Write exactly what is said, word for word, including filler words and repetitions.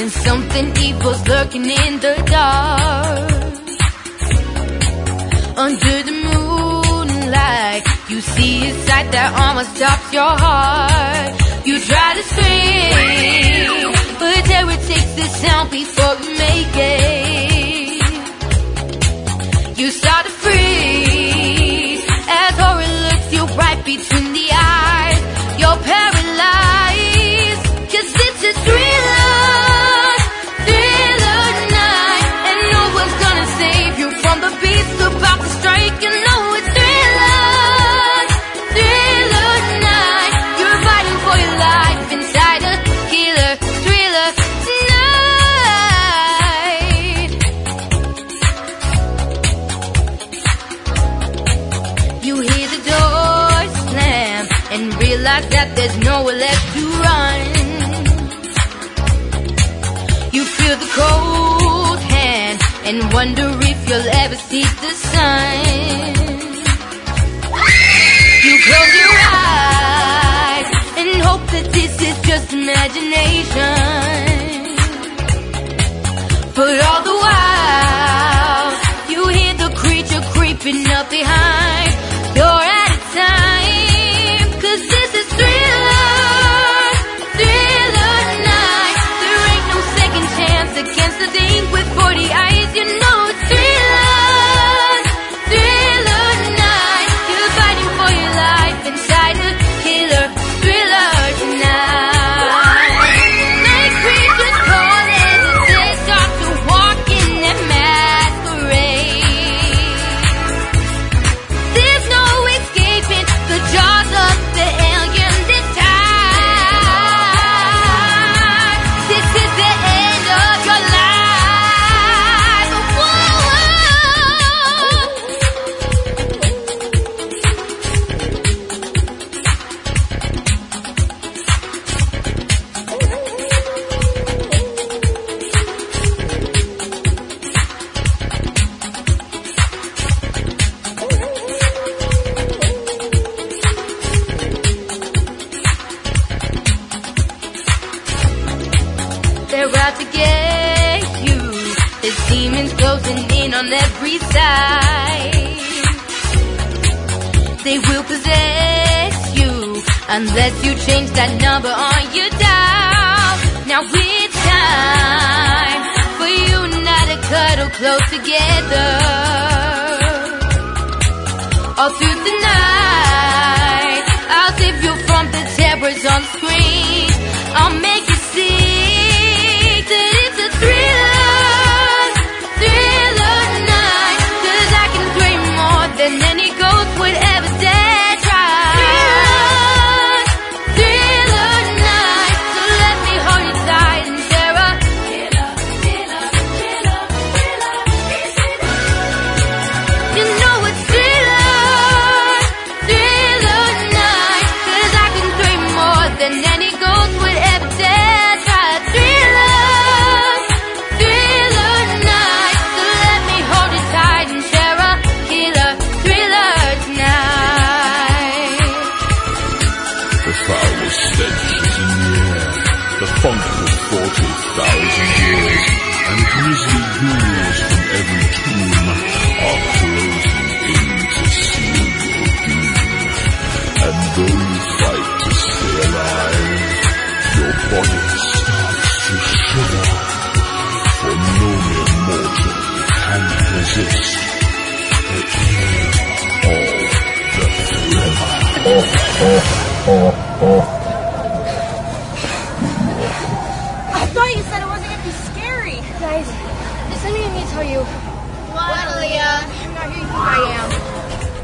and something evil's lurking in the dark. Under the moonlight, you see a sight that almost stops your heart. You try to scream, but terror takes the sound before you make it. You start to freeze as horror looks you right between the eyes. You're paralyzed, 'cause it's a thriller, thriller night, and no one's gonna save you from the beast about to strike. You know it's thriller, thriller night. You're fighting for your life inside a killer thriller night. You hear the door slam and realize that there's nowhere left to run. You feel the cold hand and wonder if you'll ever see the sun. You close your eyes and hope that this is just imagination. But all the while, you hear the creature creeping up behind. You're out of time, 'cause this is thriller, thriller night. There ain't no second chance against the thing with forty eyes. You know it's thriller, thriller night. You're fighting for your life inside a killer thriller tonight. Night creatures call as they start to walk in their masquerade. There's no escaping the jaws of the alien this time. This is the end of your life. Whoa. They're out to get you. There's demons closing in on every side. They will possess you unless you change that number on your dial. Now it's time for you and I to cuddle close together. All through the night, I'll save you from the terrors on the screen. I'll make you see that it's a thriller, thriller night. 'Cause I can dream more than any ghost would ever dare try. Thriller, thriller night. So let me hold you tight and share a killer, killer, killer, killer, killer. You know it's thriller, thriller night. 'Cause I can dream more than any ghost would ever dare try. Thriller, thriller night. So let me hold you tight and share a killer thriller tonight. The foulest stench is in the air, the funk of forty thousand years, and grisly ghouls from every tomb are closing in to seal your doom. And though you fight to stay alive, your body starts to shiver, for no mere mortal can resist the ear of the thriller. I thought you said it wasn't gonna be scary. Guys, there's something I need to tell you. What, Aaliyah? I'm not who you think I am.